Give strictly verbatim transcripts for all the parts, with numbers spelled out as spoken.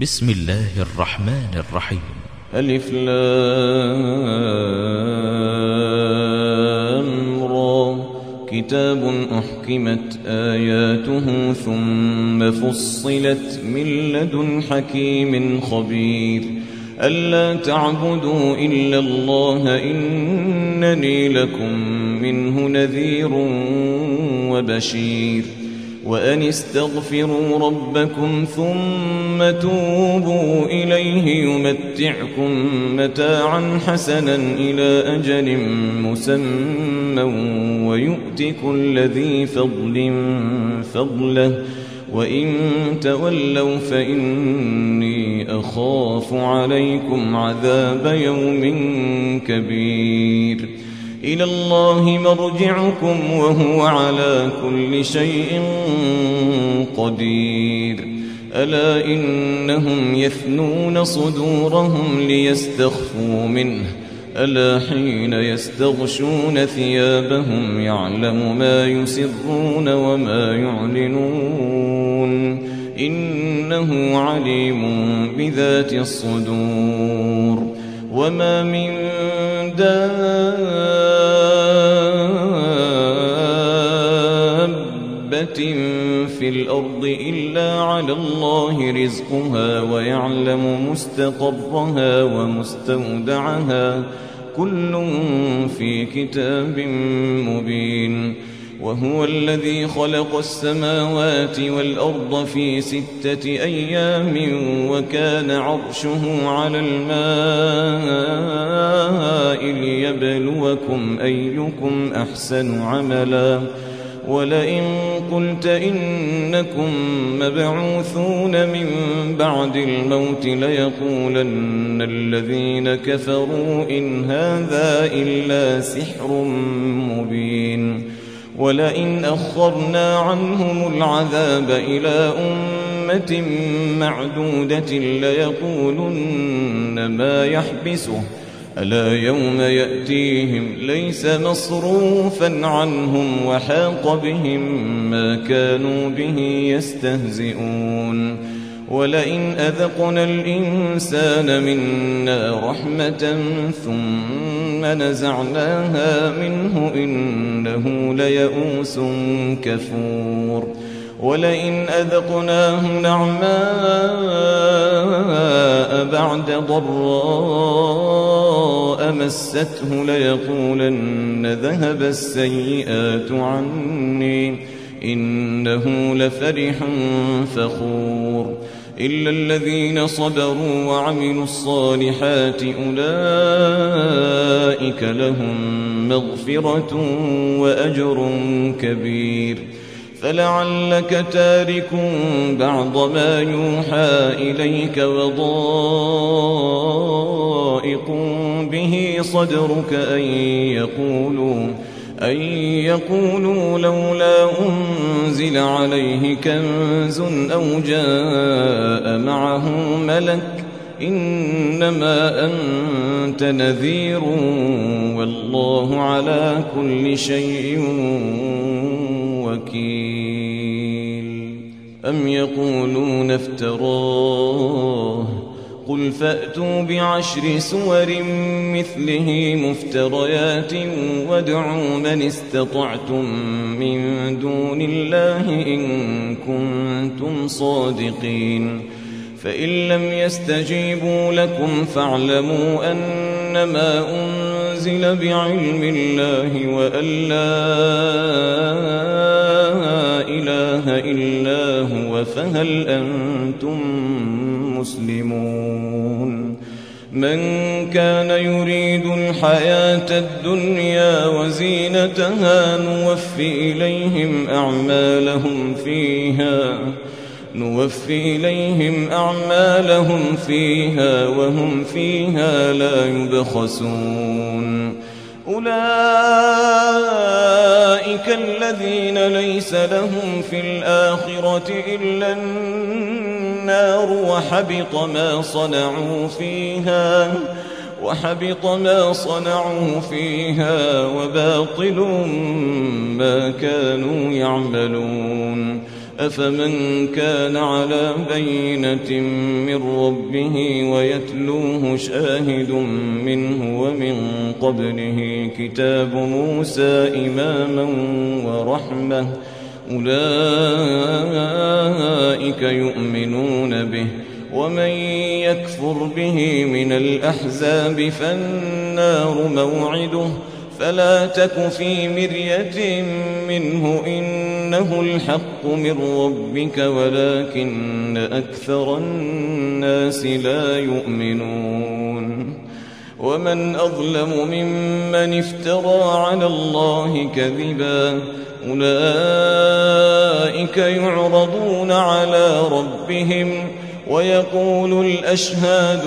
بسم الله الرحمن الرحيم. ألف لام را. كتاب أحكمت آياته ثم فصلت من لدن حكيم خبير ألا تعبدوا إلا الله إنني لكم منه نذير وبشير وأن استغفروا ربكم ثم توبوا إليه يمتعكم متاعا حسنا إلى أجل مسمى ويؤت كل ذي فضل فضله وإن تولوا فإني أخاف عليكم عذاب يوم كبير إلى الله مرجعكم وهو على كل شيء قدير ألا إنهم يثنون صدورهم ليستخفوا منه ألا حين يستغشون ثيابهم يعلم ما يسرون وما يعلنون إنه عليم بذات الصدور وما من دابة في الأرض إلا على الله رزقها ويعلم مستقرها ومستودعها كل في كتاب مبين وهو الذي خلق السماوات والأرض في ستة أيام وكان عرشه على الماء ليبلوكم أيكم أحسن عملا ولئن قلت إنكم مبعوثون من بعد الموت ليقولن الذين كفروا إن هذا إلا سحر مبين ولئن أخرنا عنهم العذاب إلى أمة معدودة ليقولن ما يحبسه ألا يوم يأتيهم ليس مصروفا عنهم وحاق بهم ما كانوا به يستهزئون ولئن أذقنا الإنسان منا رحمة ثم نزعناها منه إنه ليئوس كفور ولئن أذقناه نعماء بعد ضراء مسته ليقولن ذهب السيئات عني إنه لفرح فخور إلا الذين صبروا وعملوا الصالحات أولئك لهم مغفرة وأجر كبير فلعلك تارك بعض ما يوحى إليك وضائق به صدرك أن يقولوا أن يقولوا لولا أنزل عليه كنز أو جاء معه ملك إنما أنت نذير والله على كل شيء وكيل أم يقولون افتراه قل فأتوا بعشر سور مثله مفتريات وادعوا من استطعتم من دون الله إن كنتم صادقين فإن لم يستجيبوا لكم فاعلموا أنما أنزل بعلم الله وأن لا إله إلا هو فهل أنتم مسلمون من كان يريد الحياة الدنيا وزينتها نوفي إليهم أعمالهم فيها نوفي إليهم أعمالهم فيها وهم فيها لا يبخسون أولئك الذين ليس لهم في الآخرة إلا النار وحبط ما صنعوا فيها وحبط ما صنعوا فيها وباطل ما كانوا يعملون أفمن كان على بينة من ربه ويتلوه شاهد منه ومن قبله كتاب موسى إماما ورحمة أولئك يؤمنون به ومن يكفر به من الأحزاب فالنار موعده فلا تك في مرية منه إنه الحق من ربك ولكن أكثر الناس لا يؤمنون ومن أظلم ممن افترى على الله كذبا أولئك يعرضون على ربهم ويقول الأشهاد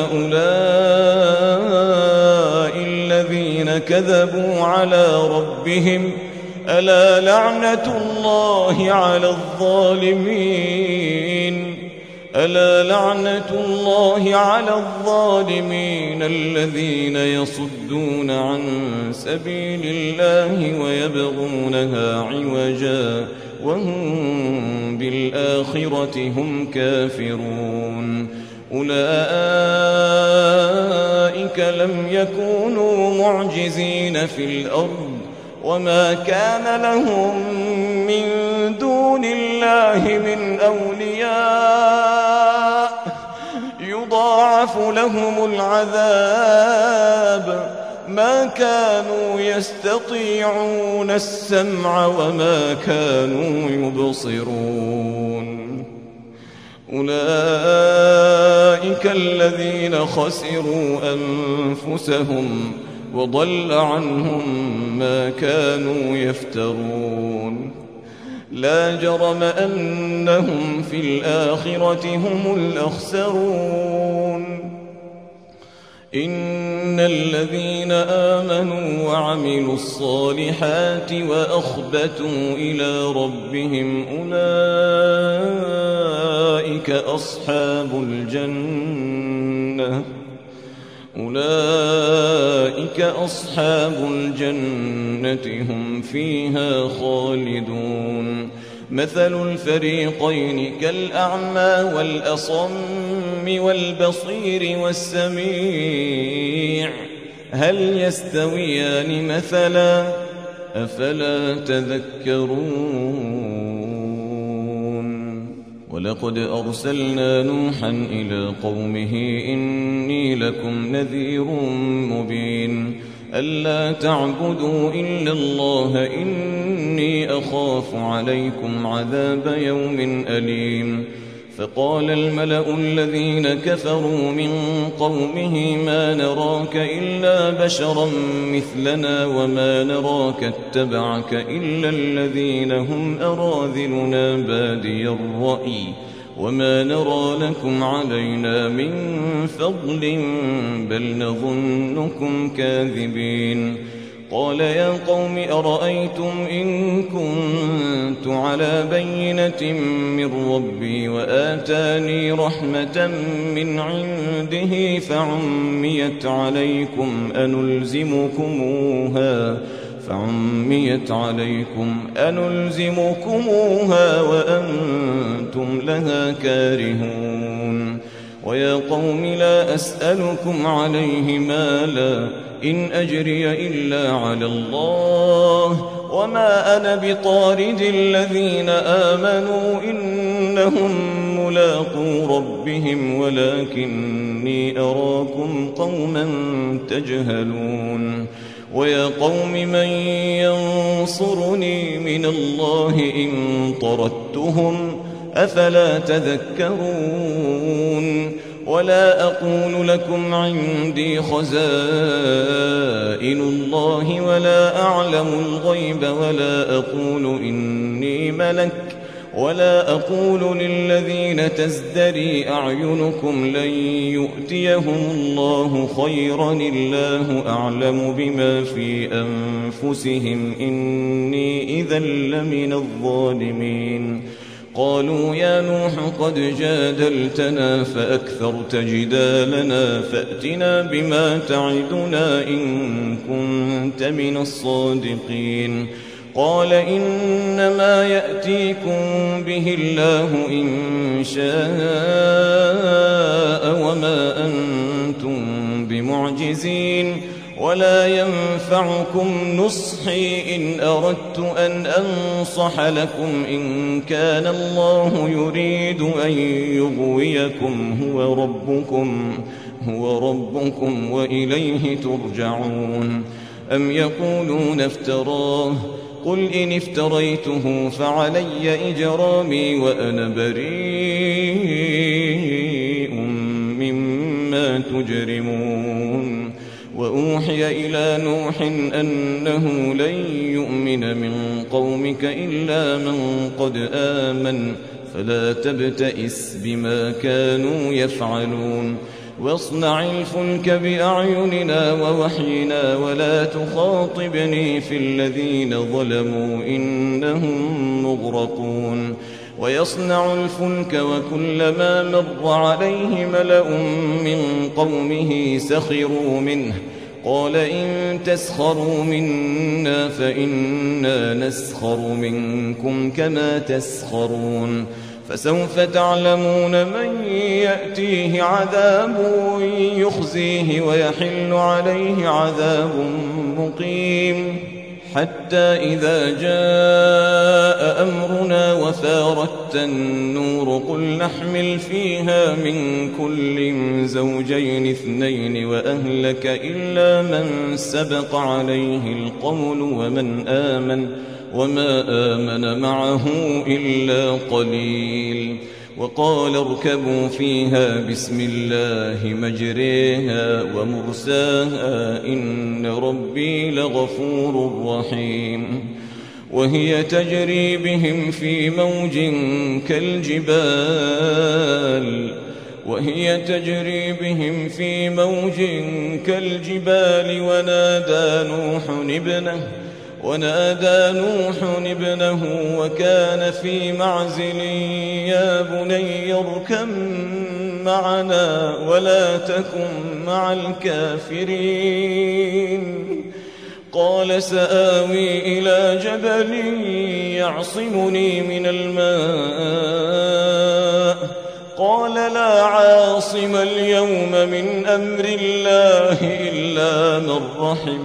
هؤلاء الذين كذبوا على ربهم ألا لعنة الله على الظالمين ألا لعنة الله على الظالمين الذين يصدون عن سبيل الله ويبغونها عوجا وهم بالآخرة هم كافرون أولئك لم يكونوا معجزين في الأرض وما كان لهم من دون الله من أولياء يضاعف لهم العذاب ما كانوا يستطيعون السمع وما كانوا يبصرون أولئك الذين خسروا أنفسهم وضل عنهم ما كانوا يفترون لا جرم أنهم في الآخرة هم الأخسرون إن الذين آمنوا وعملوا الصالحات وأخبتوا إلى ربهم أولئك أصحاب الجنة أولئك أصحاب الجنة هم فيها خالدون مثل الفريقين كالأعمى والأصم والبصير والسميع هل يستويان مثلا أفلا تذكرون ولقد أرسلنا نوحا إلى قومه إني لكم نذير مبين ألا تعبدوا إلا الله إني أخاف عليكم عذاب يوم أليم فقال الملأ الذين كفروا من قومه ما نراك إلا بشرا مثلنا وما نراك اتبعك إلا الذين هم أراذلنا بادي الرأي وما نرى لكم علينا من فضل بل نظنكم كاذبين قال يا قوم أرأيتم إن كنت على بينة من ربي وآتاني رحمة من عنده فعميت عليكم أنلزمكموها فعميت عليكم أنلزمكموها وأنتم لها كارهون ويا قوم لا أسألكم عليه مالا إن أجري إلا على الله وما أنا بطارد الذين آمنوا إنهم ملاقو ربهم ولكني أراكم قوما تجهلون ويا قوم من ينصرني من الله إن طردتهم أفلا تذكرون ولا أقول لكم عندي خزائن الله ولا أعلم الغيب ولا أقول إني ملك ولا أقول للذين تزدري أعينكم لن يؤتيهم الله خيرا الله أعلم بما في أنفسهم إني إذا لمن الظالمين قالوا يا نوح قد جادلتنا فأكثرت جدالنا فأتنا بما تعدنا إن كنت من الصادقين قال إنما يأتيكم به الله إن شاء وما أنتم بمعجزين ولا ينفعكم نصحي إن أردت أن أنصح لكم إن كان الله يريد أن يغويكم هو ربكم هو ربكم وإليه ترجعون. أم يقولون افتراه قل إن افتريته فعلي إجرامي وأنا بريء مما تجرمون. وأوحي إلى نوح أنه لن يؤمن من قومك إلا من قد آمن فلا تبتئس بما كانوا يفعلون. واصنع الفلك بأعيننا ووحينا ولا تخاطبني في الذين ظلموا إنهم مغرقون. ويصنع الفلك وكلما مر عليه ملأ من قومه سخروا منه قال إن تسخروا منا فإنا نسخر منكم كما تسخرون. فسوف تعلمون من يأتيه عذاب يخزيه ويحل عليه عذاب مقيم. حتى إذا جاء أمرنا وفارت النور قل نحمل فيها من كل زوجين اثنين وأهلك إلا من سبق عليه القول ومن آمن وما آمن معه إلا قليل. وقال اركبوا فيها بسم الله مجريها ومرساها إن ربي لغفور رحيم. وهي تجري بهم في موج كالجبال وهي تجري بهم في موج كالجبال ونادى نوح ابنه ونادى نوح ابنه وكان في معزل يا بني اركب معنا ولا تكن مع الكافرين. قال سآوي إلى جبل يعصمني من الماء قال لا عاصم اليوم من أمر الله إلا من رحم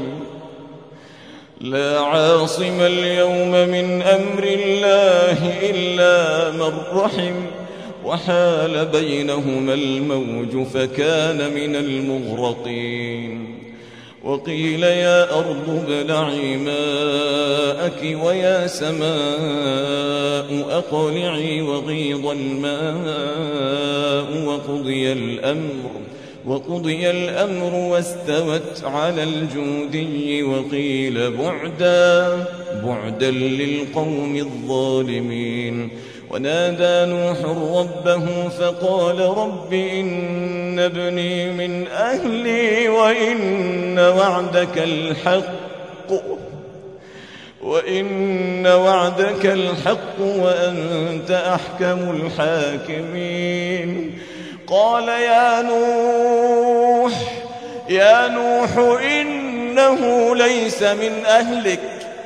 لا عاصم اليوم من أمر الله إلا من رحم وحال بينهما الموج فكان من المغرقين. وقيل يا أرض ابلعي ماءك ويا سماء أقلعي وغيض الماء وقضي الأمر وقضي الأمر واستوت على الجودي وقيل بعدا بعدا للقوم الظالمين. ونادى نوح ربه فقال رب إن ابني من أهلي وإن وعدك الحق وإن وعدك الحق وأنت أحكم الحاكمين. قال يا نوح يا نوح إنه ليس من أهلك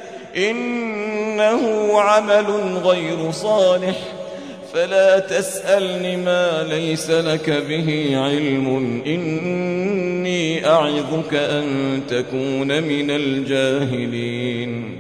إنه عمل غير صالح فلا تسألني ما ليس لك به علم إني أعظك أن تكون من الجاهلين.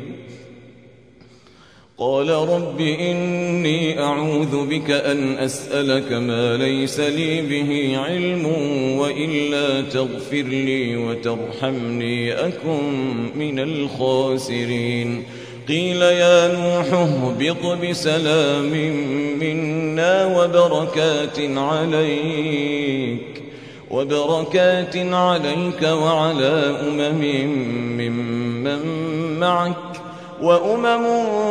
قال رب إني أعوذ بك أن أسألك ما ليس لي به علم وإلا تغفر لي وترحمني أكن من الخاسرين. قيل يا نوح اهبط بسلام منا وبركات عليك وبركات عليك وعلى أمم ممن معك وأمم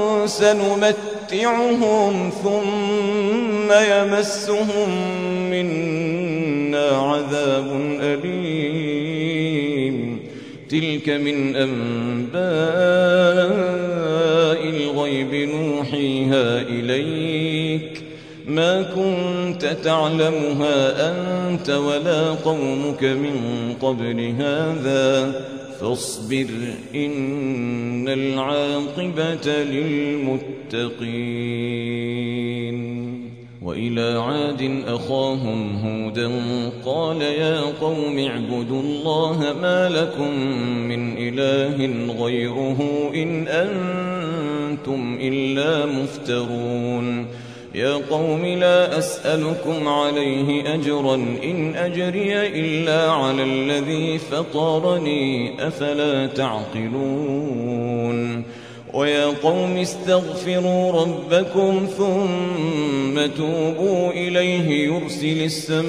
سنمتعهم ثم يمسهم منا عذاب أليم. تلك من أنباء الغيب نوحيها إليك ما كنت كنت تعلمها أنت ولا قومك من قبل هذا فاصبر إن العاقبة للمتقين. وإلى عاد أخاهم هودا قال يا قوم اعبدوا الله ما لكم من إله غيره إن أنتم إلا مفترون. يا قوم لا أسألكم عليه أجرا إن أجري إلا على الذي فطرني أفلا تعقلون. ويا قوم استغفروا ربكم ثم توبوا إليه يرسل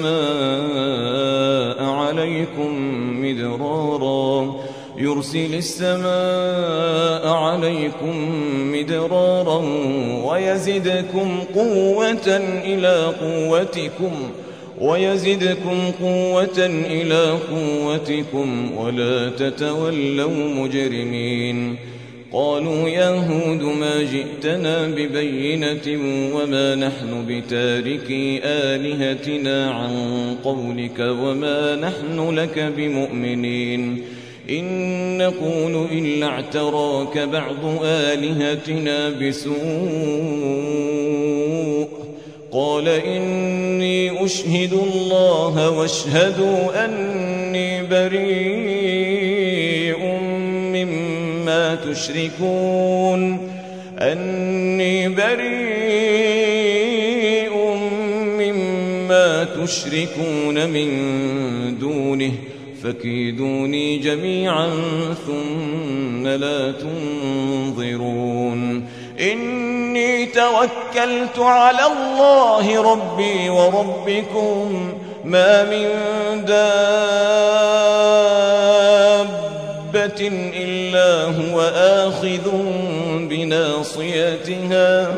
السماء عليكم مدرارا يرسل السماء عليكم مدرارا ويزدكم قوة إلى قوتكم ويزدكم قوة إلى قوتكم ولا تتولوا مجرمين. قالوا يا هود ما جئتنا ببينة وما نحن بتاركي آلهتنا عن قولك وما نحن لك بمؤمنين إن نقول إلا اعتراك بعض آلهتنا بسوء. قال إني أشهد الله واشهدوا أني بريء مما تشركون أني بريء مما تشركون من دونه فكيدوني جميعا ثم لا تنظرون. إني توكلت على الله ربي وربكم ما من دابة إلا هو آخذ بناصيتها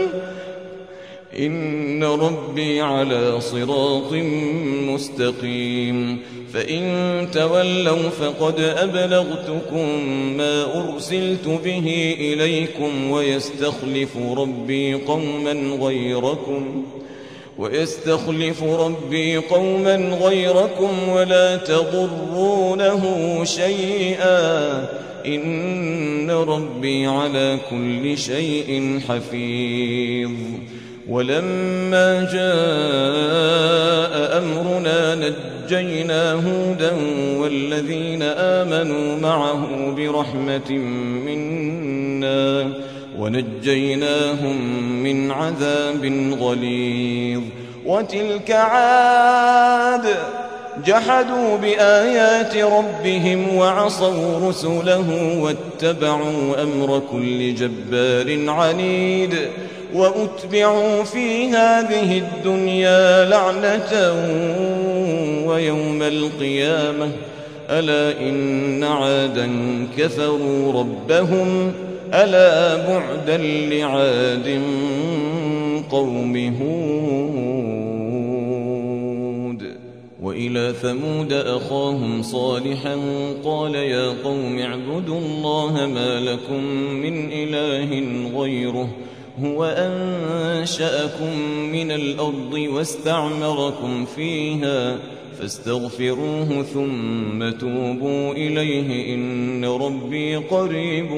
إن ربي على صراط مستقيم. فإن تولوا فقد أبلغتكم ما أرسلت به إليكم ويستخلف ربي قوما غيركم ويستخلف ربي قوما غيركم ولا تضرونه شيئا إن ربي على كل شيء حفيظ. ولما جاء أمرنا نجينا هودا والذين آمنوا معه برحمة منا ونجيناهم من عذاب غليظ. وتلك عاد جحدوا بآيات ربهم وعصوا رسله واتبعوا أمر كل جبار عنيد وأتبعوا في هذه الدنيا لعنة ويوم القيامة ألا إن عادا كفروا ربهم ألا بعدا لعاد قوم هود. وإلى ثمود أخاهم صالحا قال يا قوم اعبدوا الله ما لكم من إله غيره هو أنشأكم من الأرض واستعمركم فيها فاستغفروه ثم توبوا إليه إن ربي قريب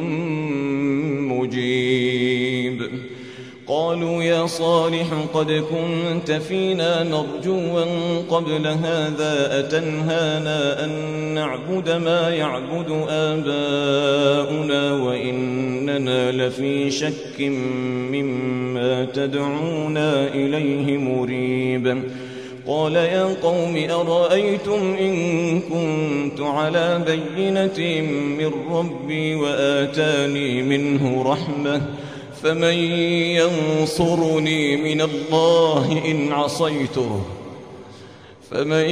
مجيب. قالوا يا صالح قد كنت فينا مرجوا قبل هذا أتنهانا أن نعبد ما يعبد آباؤنا وإننا لفي شك مما تدعونا إليه مريب. قال يا قوم أرأيتم إن كنت على بينة من ربي وآتاني منه رحمة فمن ينصرني من الله إن عصيته فمن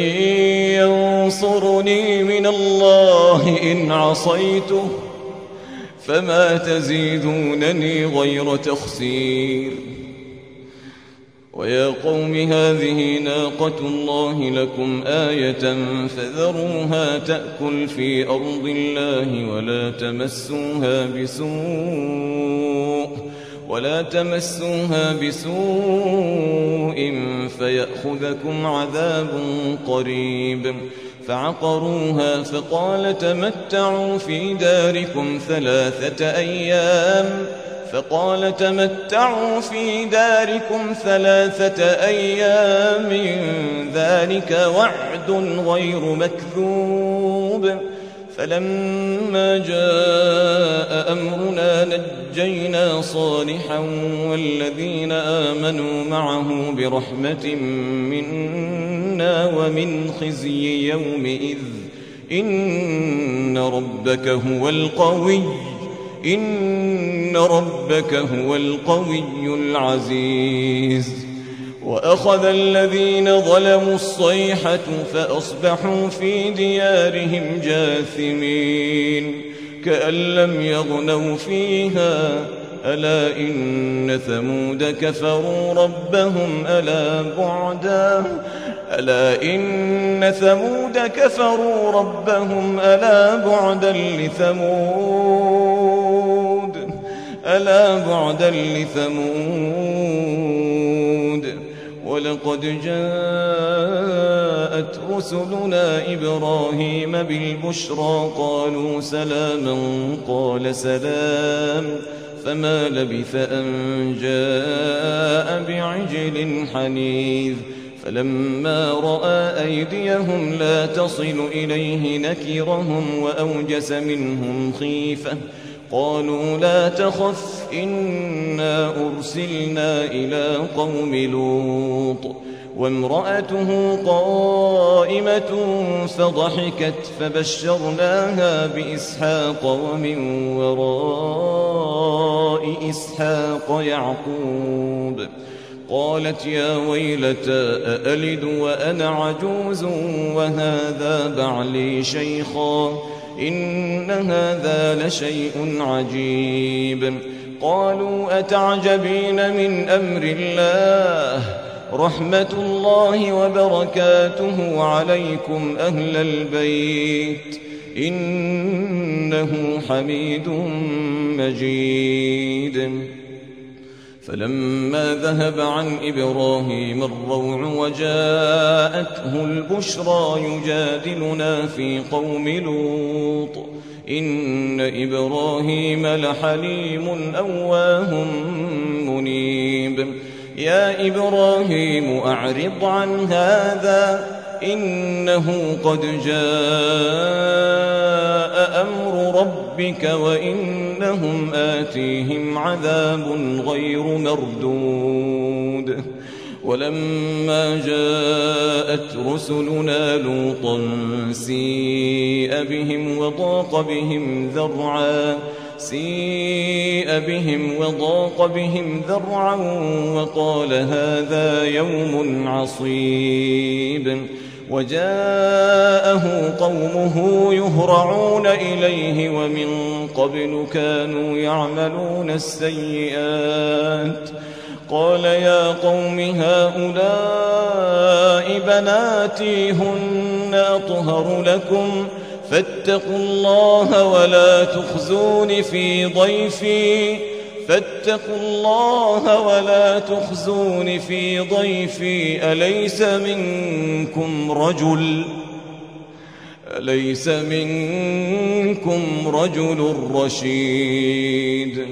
ينصرني من الله إن عصيته فما تزيدونني غير تخسير. ويا قوم هذه ناقة الله لكم آية فذروها تأكل في أرض الله ولا تمسوها بسوء ولا تمسوها بسوء فيأخذكم عذاب قريب. فعقروها فقال تمتعوا في داركم ثلاثة أيام فقال تمتعوا في داركم ثلاثة أيام ذلك وعد غير مكذوب. فلما جاء أمرنا نجينا صالحا والذين آمنوا معه برحمة منا ومن خزي يومئذ إن ربك هو القوي إن ربك هو القوي العزيز. وأخذ الذين ظلموا الصيحة فأصبحوا في ديارهم جاثمين كأن لم يغنوا فيها ألا إن ثمود كفروا ربهم ألا بعدا ألا إن ثمود كفروا ربهم ألا بعدا لثمود ألا بعدا لثمود. ولقد جاءت رسلنا إبراهيم بالبشرى قالوا سلاما قال سلام فما لبث أن جاء بعجل حنيذ. فلما رأى أيديهم لا تصل إليه نكرهم وأوجس منهم خيفة قالوا لا تخف إنا أرسلنا إلى قوم لوط وامرأته قائمة فضحكت فبشرناها بإسحاق ومن وراء إسحاق يعقوب. قالت يا ويلتى أألد وأنا عجوز وهذا بعلي شيخا إن هذا لشيء عجيب. قالوا أتعجبين من أمر الله رحمة الله وبركاته عليكم أهل البيت إنه حميد مجيد. فلما ذهب عن إبراهيم الروع وجاءته البشرى يجادلنا في قوم لوط إن إبراهيم لحليم أواه منيب. يا إبراهيم أعرض عن هذا إنه قد جاء أمر ربك وإنهم آتيهم عذاب غير مردود. ولما جاءت رسلنا لوطا سيء بهم وضاق بهم ذرعا سيء بهم وضاق بهم ذرعا وقال هذا يوم عصيب. وجاءه قومه يهرعون إليه ومن قبل كانوا يعملون السيئات قال يا قوم هؤلاء بناتي هن أطهر لكم فاتقوا الله ولا تخزون في ضيفي فاتقوا الله ولا تخزون في ضيفي أليس منكم رجل أليس منكم رجل رشيد.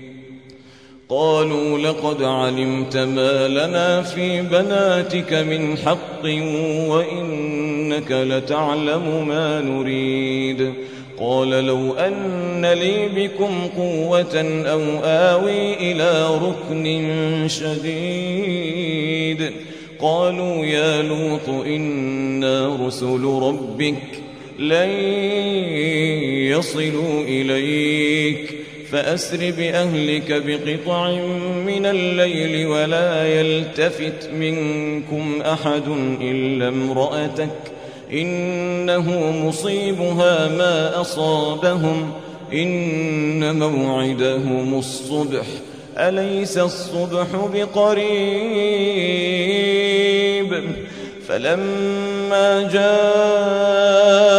قالوا لقد علمت ما لنا في بناتك من حق وإنك لتعلم ما نريد. قال لو أن لي بكم قوة أو آوي إلى ركن شديد. قالوا يا لوط إنا رسل ربك لن يصلوا إليك فأسر بأهلك بقطع من الليل ولا يلتفت منكم أحد إلا امرأتك إنه مصيبها ما أصابهم إن موعدهم الصبح أليس الصبح بقريب. فلما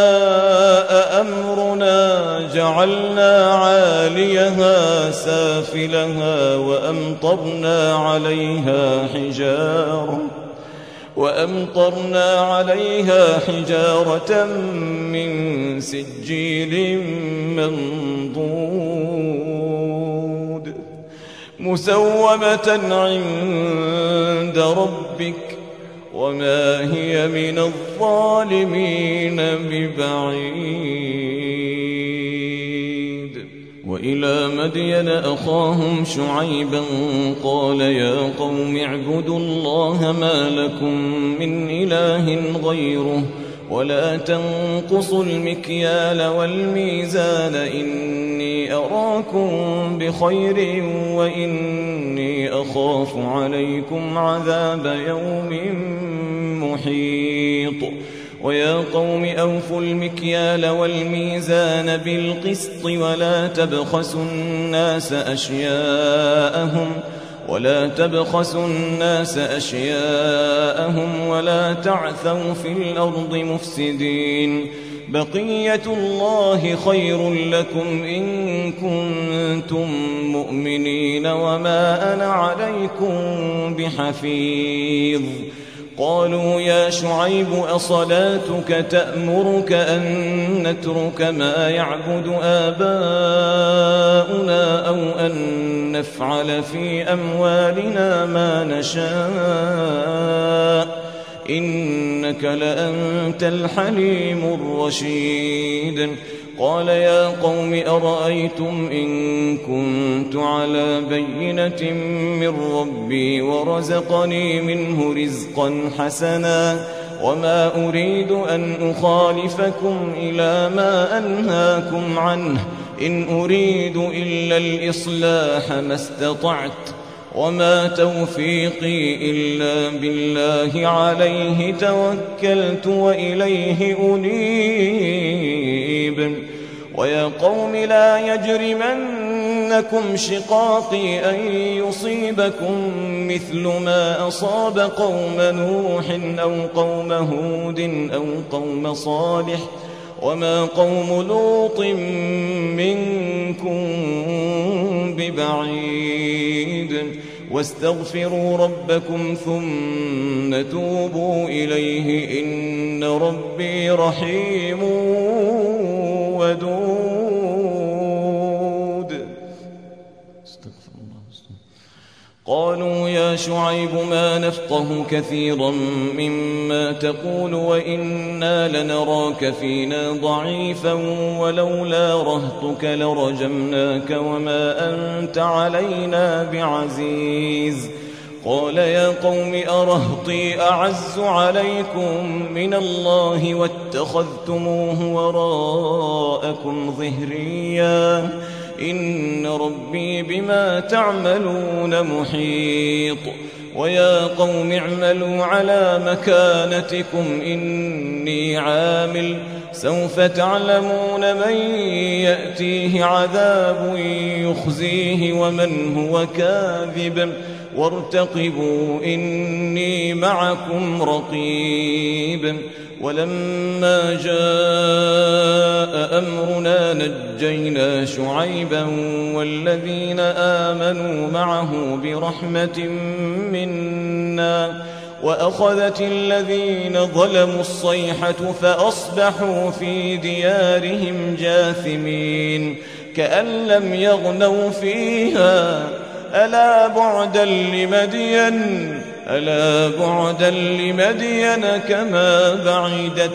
جاء أمرنا جعلنا عاليها سافلها سافلها وأمطرنا عليها حجارة وأمطرنا عليها حجارة من سجيل منضود مسومة عند ربك وما هي من الظالمين ببعيد. وإلى مدين أخاهم شعيبا قال يا قوم اعبدوا الله ما لكم من إله غيره ولا تنقصوا المكيال والميزان إني أراكم بخير وإني أخاف عليكم عذاب يوم محيط. ويا قوم أوفوا المكيال والميزان بالقسط ولا تبخسوا الناس أشياءهم ولا تبخسوا الناس أشياءهم ولا تعثوا في الأرض مفسدين. بقية الله خير لكم إن كنتم مؤمنين وما أنا عليكم بحفيظ. قالوا يا شعيب أصلاتك تأمرك أن نترك ما يعبد آباؤنا أو أن نفعل في أموالنا ما نشاء إنك لأنت الحليم الرشيد. قال يا قوم أرأيتم إن كنت على بينة من ربي ورزقني منه رزقا حسنا وما أريد أن أخالفكم إلى ما أنهاكم عنه إن أريد إلا الإصلاح ما استطعت وما توفيقي إلا بالله عليه توكلت وإليه أنيب. ويا قوم لا يجرمنكم شقاقي أن يصيبكم مثل ما أصاب قوم نوح أو قوم هود أو قوم صالح وما قوم لوط منكم ببعيد. واستغفروا ربكم ثم توبوا إليه إن ربي رحيم ودود. استغفر الله. قالوا يا شعيب ما نفقه كثيرا مما تقول وإنا لنراك فينا ضعيفا ولولا رهطك لرجمناك وما أنت علينا بعزيز. قال يا قوم أرهطي أعز عليكم من الله واتخذتموه وراءكم ظهريا إن ربي بما تعملون محيط. ويا قوم اعملوا على مكانتكم إني عامل سوف تعلمون من يأتيه عذاب يخزيه ومن هو كاذب وارتقبوا إني معكم رقيب. ولما جاء أمرنا نجينا شعيبا والذين آمنوا معه برحمة منا وأخذت الذين ظلموا الصيحة فأصبحوا في ديارهم جاثمين كأن لم يغنوا فيها ألا بعدا لمدين ألا بعدا لمدين كما بعدت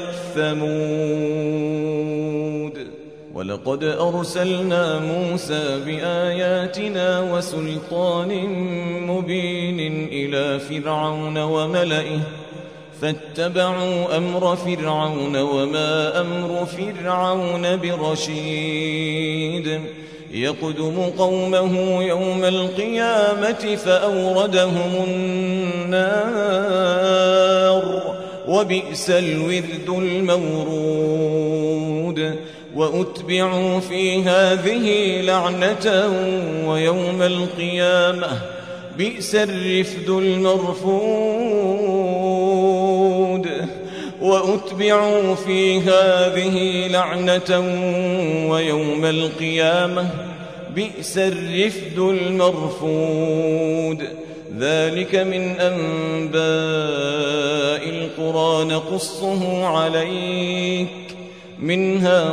ثمود. ولقد أرسلنا موسى بآياتنا وسلطان مبين إلى فرعون وملئه فاتبعوا أمر فرعون وما أمر فرعون برشيد. يقدم قومه يوم القيامة فأوردهم النار وبئس الورد المورود. وأتبعوا في هذه لعنة ويوم القيامة بئس الرفد المرفود. وأتبعوا في هذه لعنة ويوم القيامة بئس الرفد المرفود ذلك من أنباء القرى نقصه عليك منها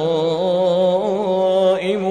قائم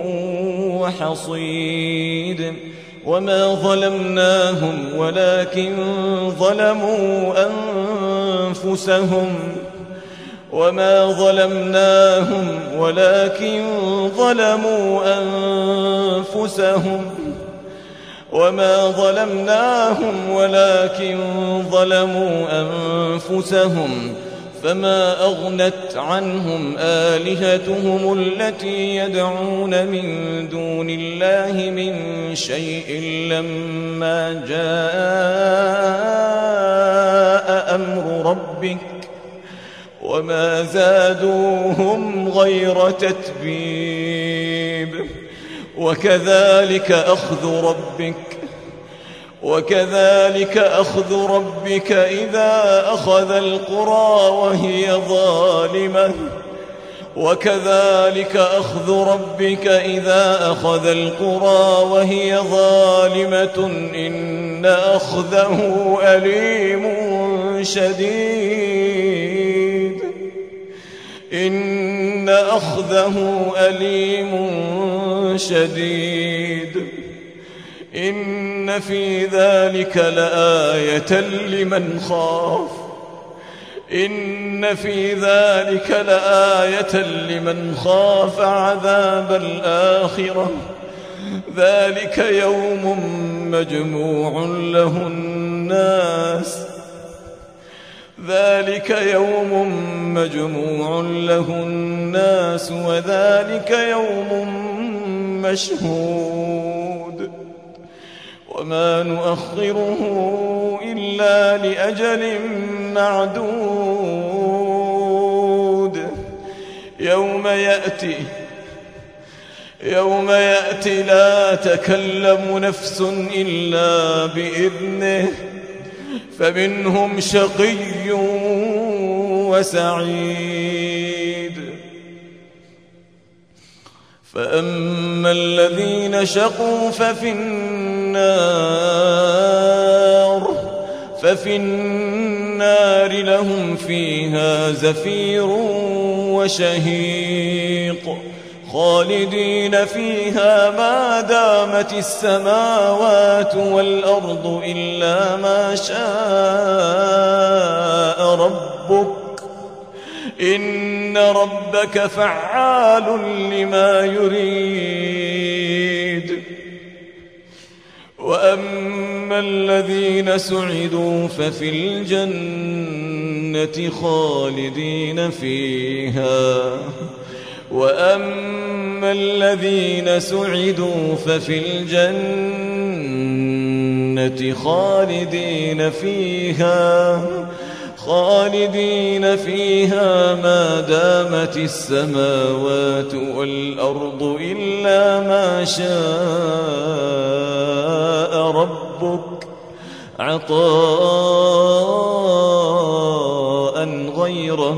وحصيد وما ظلمناهم ولكن ظلموا أنفسهم وما ظلمناهم ولكن ظلموا أنفسهم وما ظلمناهم ولكن ظلموا أنفسهم فما أغنت عنهم آلهتهم التي يدعون من دون الله من شيء لما جاء أمر ربك وما زادوهم غير تتبيب وكذلك أخذ ربك وكذلك أخذ ربك إذا أخذ القرى وهي ظالمة وكذلك أخذ ربك إذا أخذ القرى وهي ظالمة إن أخذه أليم شديد إن أخذه أليم شديد إن في ذلك لآية لمن خاف إن في ذلك لآية لمن خاف عذاب الآخرة ذلك يوم مجموع له الناس ذلك يوم مجموع له الناس وذلك يوم مشهود وما نؤخره إلا لأجل معدود يوم يأتي يوم يأتي لا تكلم نفس إلا بإذنه فمنهم شقي وسعيد فأما الذين شقوا ففي النار ففي النار لهم فيها زفير وشهيق خالدين فيها ما دامت السماوات والأرض إلا ما شاء ربك إن ربك فعال لما يريد وأما الذين سعدوا ففي الجنة خالدين فيها وأما الذين سعدوا ففي الجنة خالدين فيها خالدين فيها ما دامت السماوات والأرض إلا ما شاء ربك عطاء غير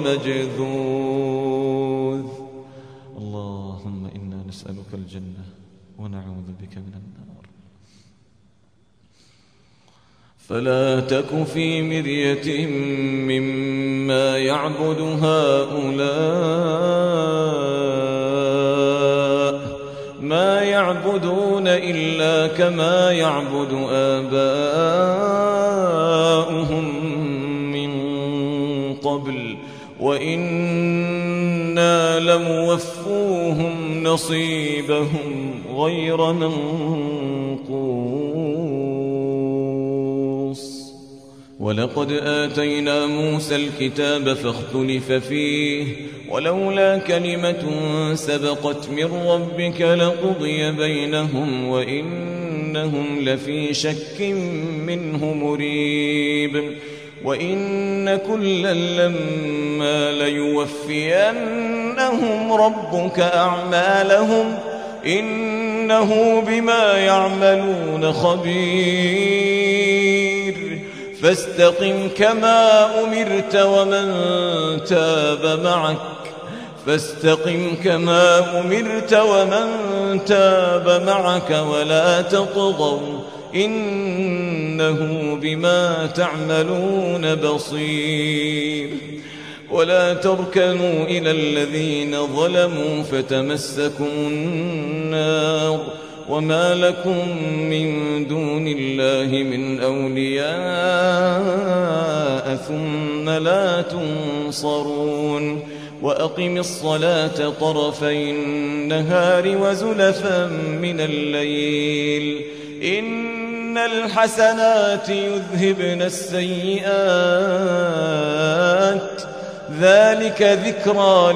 مجذوذ اللهم إنا نسألك الجنة ونعوذ بك من النار فلا تك في مرية مما يعبد هؤلاء ما يعبدون إلا كما يعبد آباؤهم من قبل وإنا لموفوهم نصيبهم غير منقوص ولقد آتينا موسى الكتاب فاختلف فيه ولولا كلمة سبقت من ربك لقضي بينهم وإنهم لفي شك منه مريب وإن كلا لما ليوفينهم ربك أعمالهم إنه بما يعملون خبير فاستقم كما أمرت ومن تاب معك فاستقم كما أمرت ومن تاب معك ولا تطغوا إنه بما تعملون بصير ولا تركنوا إلى الذين ظلموا فتمسكم النار وما لكم من دون الله من أولياء ثم لا تنصرون وأقم الصلاة طرفي النهار وزلفا من الليل إن الحسنات يذهبن السيئات ذلك ذكرى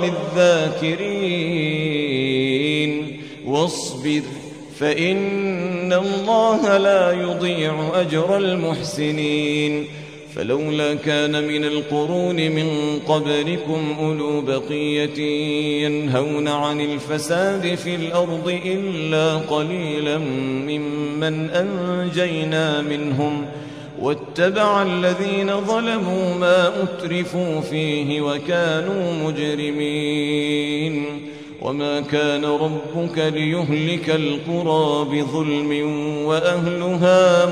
للذاكرين واصبر فإن الله لا يضيع أجر المحسنين فلولا كان من القرون من قبلكم أولو بقية ينهون عن الفساد في الأرض إلا قليلا ممن أنجينا منهم واتبع الذين ظلموا ما أترفوا فيه وكانوا مجرمين وما كان ربك ليهلك القرى بظلم وأهلها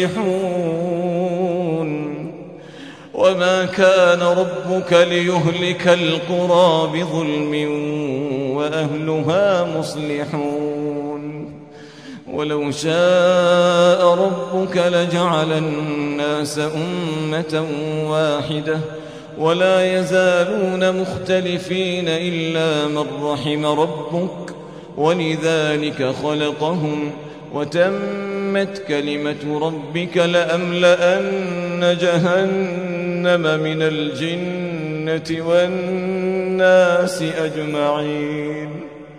مصلحون وما كان ربك ليهلك القرى بظلم وأهلها مصلحون ولو شاء ربك لجعل الناس أمة واحدة ولا يزالون مختلفين إلا من رحم ربك ولذلك خلقهم وتمت كلمة ربك لأملأن جهنم من الجنة والناس أجمعين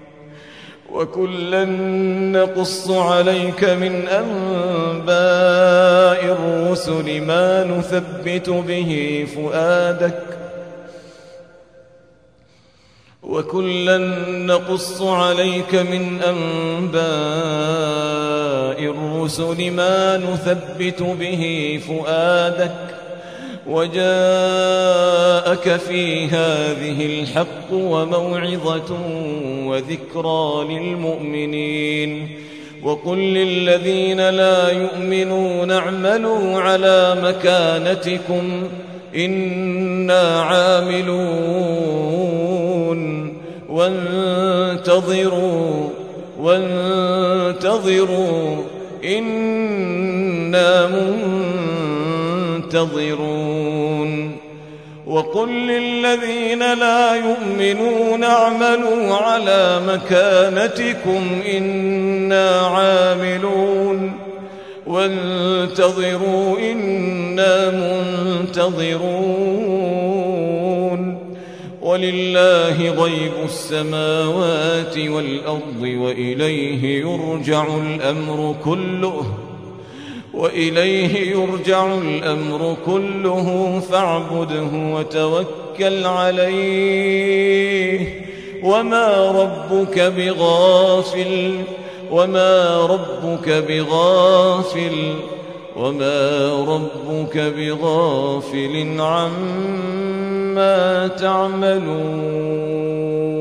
وكلا نقص عليك من أنباء الرسل ما نثبت به فؤادك وكلا نقص عليك من أنباء الرسل ما نثبت به فؤادك وجاءك في هذه الحق وموعظة وذكرى للمؤمنين وقل للذين لا يؤمنون اعملوا على مكانتكم إنا عاملون وانتظروا وانتظروا إنا منتظرون وقل للذين لا يؤمنون اعملوا على مكانتكم إنا عاملون وانتظروا إنا منتظرون ولله غيب السماوات والأرض وإليه يرجع الأمر كله وإليه يرجع الأمر كله فاعبده وتوكل عليه وما ربك بغافل وما ربك بغافل وما ربك بغافل عما تعملون